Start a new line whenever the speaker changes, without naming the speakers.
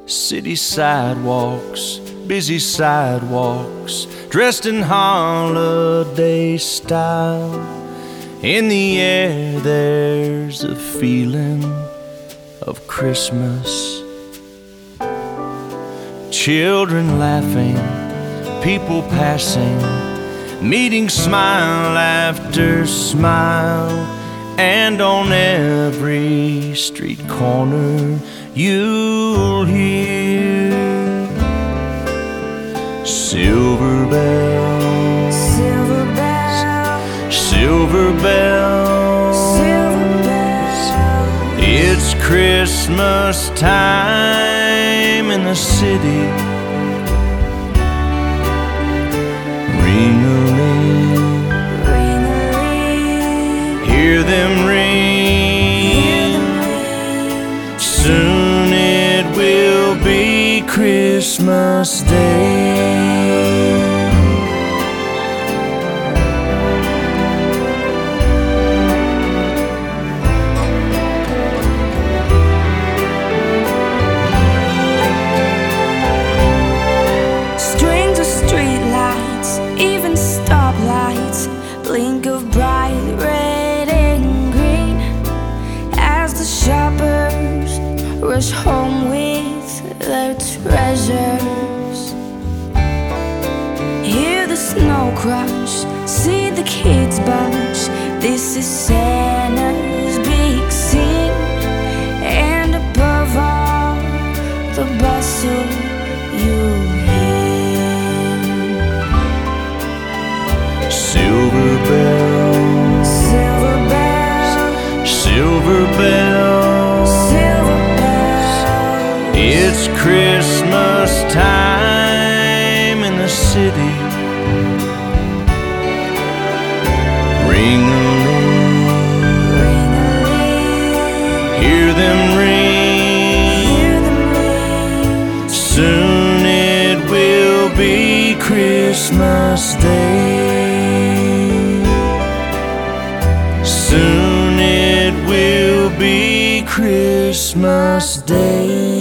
City sidewalks, busy sidewalks, dressed in holiday style. In the air there's a feeling of Christmas. Children laughing, people passing, meeting smile after smile. And on every street corner you'll hear silver bells,
Silver bells,
silver bells,
silver bells.
It's Christmas time in the city. Ring-a-ling,
Ring-a-ling,
hear them ring.
hear them ring.
Soon it will be Christmas Day.
Strings of streetlights, even stoplights, blink of bright red and green as the shoppers rush home with their treasures. Hear the snow crash, see the kids bunch. This is Santa's big scene, and above all the bustle you hear
Silver bells,
silver bells,
silver bells,
silver bells.
It's Christmas time in the city. Ring-a-ling,
Ring-a-ling,
hear them ring.
hear them ring.
Soon it will be Christmas Day. Soon it will be Christmas Day.